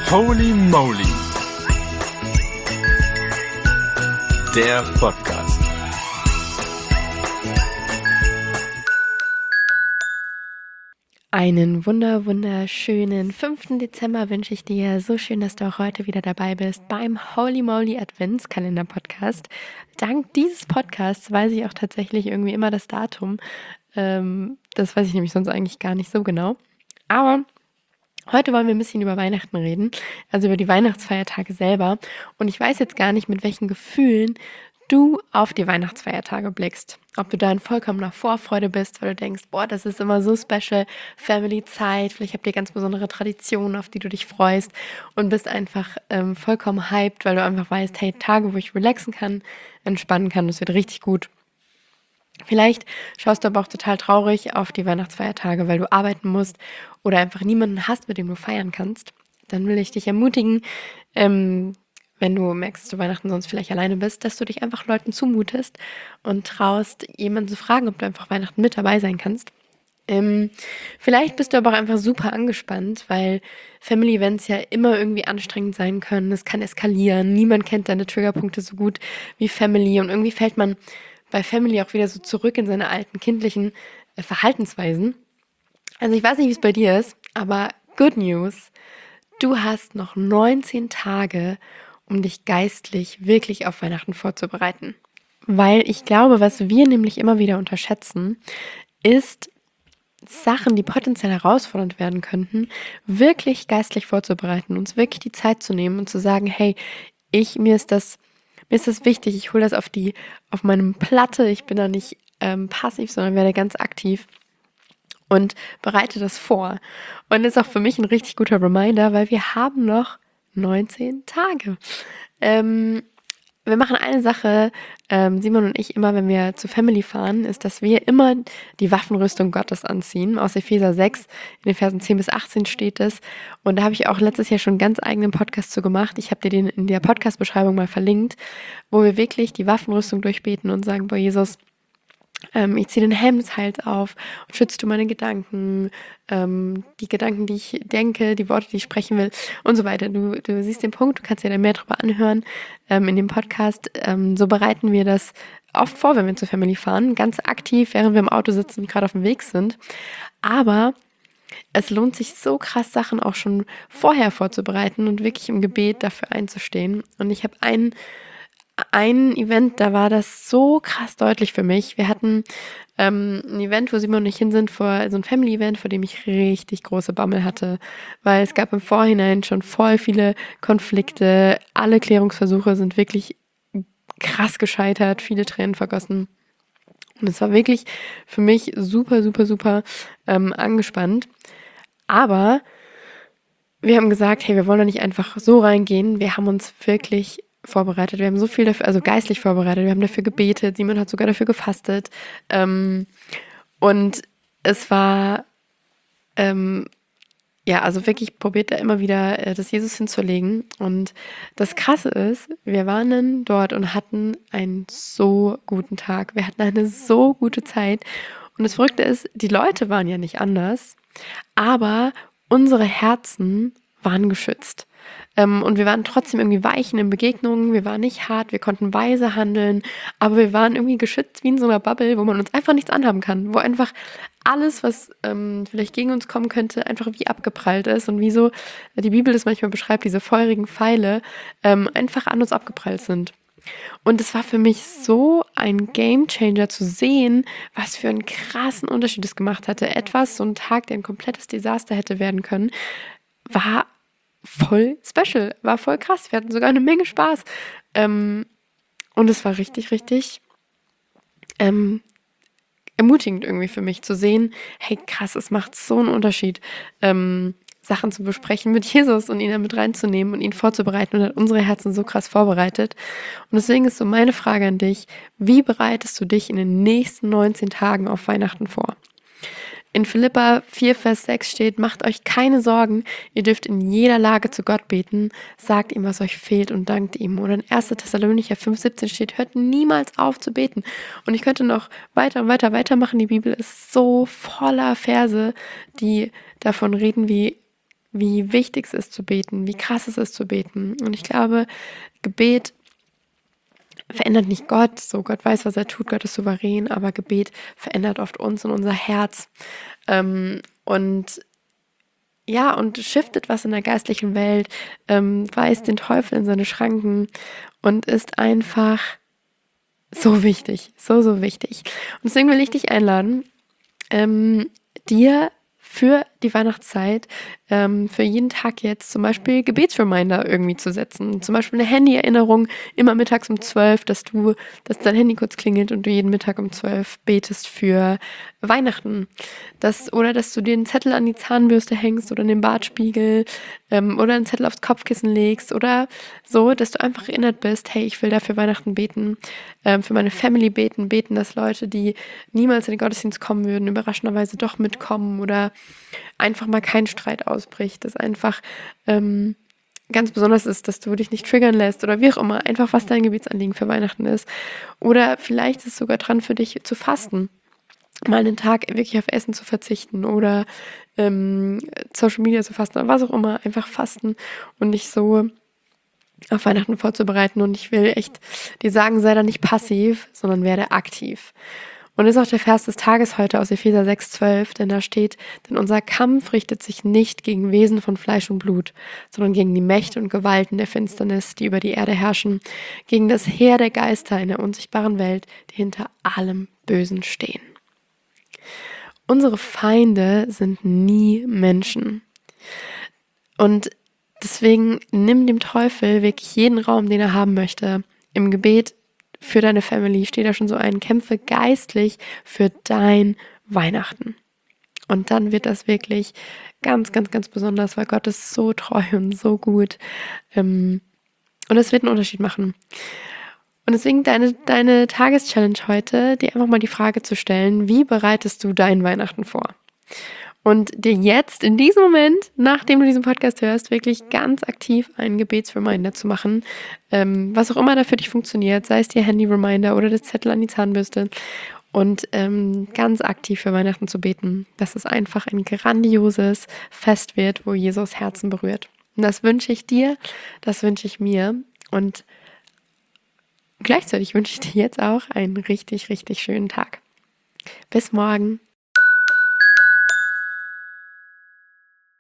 Holy Moly, der Podcast. Einen wunderschönen 5. Dezember wünsche ich dir. So schön, dass du auch heute wieder dabei bist beim Holy Moly Adventskalender Podcast. Dank dieses Podcasts weiß ich auch tatsächlich irgendwie immer das Datum. Das weiß ich nämlich sonst eigentlich gar nicht so genau. Aber heute wollen wir ein bisschen über Weihnachten reden, also über die Weihnachtsfeiertage selber. Und ich weiß jetzt gar nicht, mit welchen Gefühlen du auf die Weihnachtsfeiertage blickst. Ob du da in vollkommener Vorfreude bist, weil du denkst, boah, das ist immer so special, Family-Zeit, vielleicht habt ihr ganz besondere Traditionen, auf die du dich freust und bist einfach vollkommen hyped, weil du einfach weißt, hey, Tage, wo ich relaxen kann, entspannen kann, das wird richtig gut. Vielleicht schaust du aber auch total traurig auf die Weihnachtsfeiertage, weil du arbeiten musst oder einfach niemanden hast, mit dem du feiern kannst. Dann will ich dich ermutigen, wenn du merkst, dass du Weihnachten sonst vielleicht alleine bist, dass du dich einfach Leuten zumutest und traust, jemanden zu fragen, ob du einfach Weihnachten mit dabei sein kannst. Vielleicht bist du aber auch einfach super angespannt, weil Family Events ja immer irgendwie anstrengend sein können. Es kann eskalieren. Niemand kennt deine Triggerpunkte so gut wie Family. Und irgendwie fällt man bei Family auch wieder so zurück in seine alten kindlichen Verhaltensweisen. Also ich weiß nicht, wie es bei dir ist, aber Good News. Du hast noch 19 Tage, um dich geistlich wirklich auf Weihnachten vorzubereiten. Weil ich glaube, was wir nämlich immer wieder unterschätzen, ist Sachen, die potenziell herausfordernd werden könnten, wirklich geistlich vorzubereiten, uns wirklich die Zeit zu nehmen und zu sagen, hey, mir ist das wichtig, ich hole das auf meinem Platte, ich bin da nicht passiv, sondern werde ganz aktiv und bereite das vor. Und das ist auch für mich ein richtig guter Reminder, weil wir haben noch 19 Tage. Wir machen eine Sache, Simon und ich immer, wenn wir zu Family fahren, ist, dass wir immer die Waffenrüstung Gottes anziehen. Aus Epheser 6, in den Versen 10 bis 18 steht es. Und da habe ich auch letztes Jahr schon einen ganz eigenen Podcast zu gemacht. Ich habe dir den in der Podcast-Beschreibung mal verlinkt, wo wir wirklich die Waffenrüstung durchbeten und sagen, boah, Jesus, ich ziehe den Helm des Heils auf und schützt du meine Gedanken, die Gedanken, die ich denke, die Worte, die ich sprechen will und so weiter. Du siehst den Punkt, du kannst dir da mehr drüber anhören in dem Podcast. So bereiten wir das oft vor, wenn wir zur Family fahren, ganz aktiv, während wir im Auto sitzen und gerade auf dem Weg sind. Aber es lohnt sich so krass, Sachen auch schon vorher vorzubereiten und wirklich im Gebet dafür einzustehen. Und ich habe ein Event, da war das so krass deutlich für mich. Wir hatten ein Event, wo Simon und ich hin sind, so ein Family-Event, vor dem ich richtig große Bammel hatte, weil es gab im Vorhinein schon voll viele Konflikte. Alle Klärungsversuche sind wirklich krass gescheitert, viele Tränen vergossen. Und es war wirklich für mich super angespannt. Aber wir haben gesagt, hey, wir wollen doch nicht einfach so reingehen. Wir haben uns wirklich vorbereitet. Wir haben so viel dafür, also geistlich vorbereitet. Wir haben dafür gebetet. Simon hat sogar dafür gefastet. Und es war, also wirklich probiert da immer wieder das Jesus hinzulegen. Und das Krasse ist, wir waren dann dort und hatten einen so guten Tag. Wir hatten eine so gute Zeit. Und das Verrückte ist, die Leute waren ja nicht anders, aber unsere Herzen waren geschützt. Und wir waren trotzdem irgendwie weich in den Begegnungen, wir waren nicht hart, wir konnten weise handeln, aber wir waren irgendwie geschützt wie in so einer Bubble, wo man uns einfach nichts anhaben kann, wo einfach alles, was vielleicht gegen uns kommen könnte, einfach wie abgeprallt ist und wie so die Bibel das manchmal beschreibt, diese feurigen Pfeile einfach an uns abgeprallt sind. Und es war für mich so ein Gamechanger zu sehen, was für einen krassen Unterschied es gemacht hatte. So ein Tag, der ein komplettes Desaster hätte werden können, war voll special, war voll krass. Wir hatten sogar eine Menge Spaß. Und es war richtig ermutigend irgendwie für mich zu sehen, hey krass, es macht so einen Unterschied, Sachen zu besprechen mit Jesus und ihn damit reinzunehmen und ihn vorzubereiten und hat unsere Herzen so krass vorbereitet. Und deswegen ist so meine Frage an dich, wie bereitest du dich in den nächsten 19 Tagen auf Weihnachten vor? In Philipper 4, Vers 6 steht, macht euch keine Sorgen, ihr dürft in jeder Lage zu Gott beten, sagt ihm, was euch fehlt und dankt ihm. Oder in 1. Thessalonicher 5,17 steht, hört niemals auf zu beten. Und ich könnte noch weitermachen. Die Bibel ist so voller Verse, die davon reden, wie wie wichtig es ist zu beten, wie krass es ist zu beten. Und ich glaube, Gebet verändert nicht Gott, so Gott weiß, was er tut, Gott ist souverän, aber Gebet verändert oft uns und unser Herz. Und ja, und shiftet was in der geistlichen Welt, weist den Teufel in seine Schranken und ist einfach so wichtig, so, so wichtig. Und deswegen will ich dich einladen, dir für die Weihnachtszeit, für jeden Tag jetzt zum Beispiel Gebetsreminder irgendwie zu setzen. Zum Beispiel eine Handy-Erinnerung immer mittags um 12, dass dein Handy kurz klingelt und du jeden Mittag um 12 betest für Weihnachten. Oder dass du dir einen Zettel an die Zahnbürste hängst oder in den Bartspiegel oder einen Zettel aufs Kopfkissen legst oder so, dass du einfach erinnert bist, hey, ich will da für Weihnachten beten, für meine Family beten, dass Leute, die niemals in den Gottesdienst kommen würden, überraschenderweise doch mitkommen oder einfach mal kein Streit ausbricht, dass einfach ganz besonders ist, dass du dich nicht triggern lässt oder wie auch immer, einfach was dein Gebetsanliegen für Weihnachten ist. Oder vielleicht ist es sogar dran für dich zu fasten, mal einen Tag wirklich auf Essen zu verzichten oder Social Media zu fasten oder was auch immer, einfach fasten und nicht so auf Weihnachten vorzubereiten. Und ich will echt dir sagen, sei da nicht passiv, sondern werde aktiv. Und das ist auch der Vers des Tages heute aus Epheser 6,12, denn da steht, denn unser Kampf richtet sich nicht gegen Wesen von Fleisch und Blut, sondern gegen die Mächte und Gewalten der Finsternis, die über die Erde herrschen, gegen das Heer der Geister in der unsichtbaren Welt, die hinter allem Bösen stehen. Unsere Feinde sind nie Menschen. Und deswegen nimm dem Teufel wirklich jeden Raum, den er haben möchte. Im Gebet für deine Family steht da schon so ein, kämpfe geistlich für dein Weihnachten. Und dann wird das wirklich ganz, ganz, ganz besonders, weil Gott ist so treu und so gut. Und es wird einen Unterschied machen. Und deswegen deine Tageschallenge heute, dir einfach mal die Frage zu stellen, wie bereitest du dein Weihnachten vor? Und dir jetzt, in diesem Moment, nachdem du diesen Podcast hörst, wirklich ganz aktiv einen Gebetsreminder zu machen, was auch immer da für dich funktioniert, sei es dir Handy-Reminder oder das Zettel an die Zahnbürste und ganz aktiv für Weihnachten zu beten, dass es einfach ein grandioses Fest wird, wo Jesus Herzen berührt. Und das wünsche ich dir, das wünsche ich mir und gleichzeitig wünsche ich dir jetzt auch einen richtig, richtig schönen Tag. Bis morgen.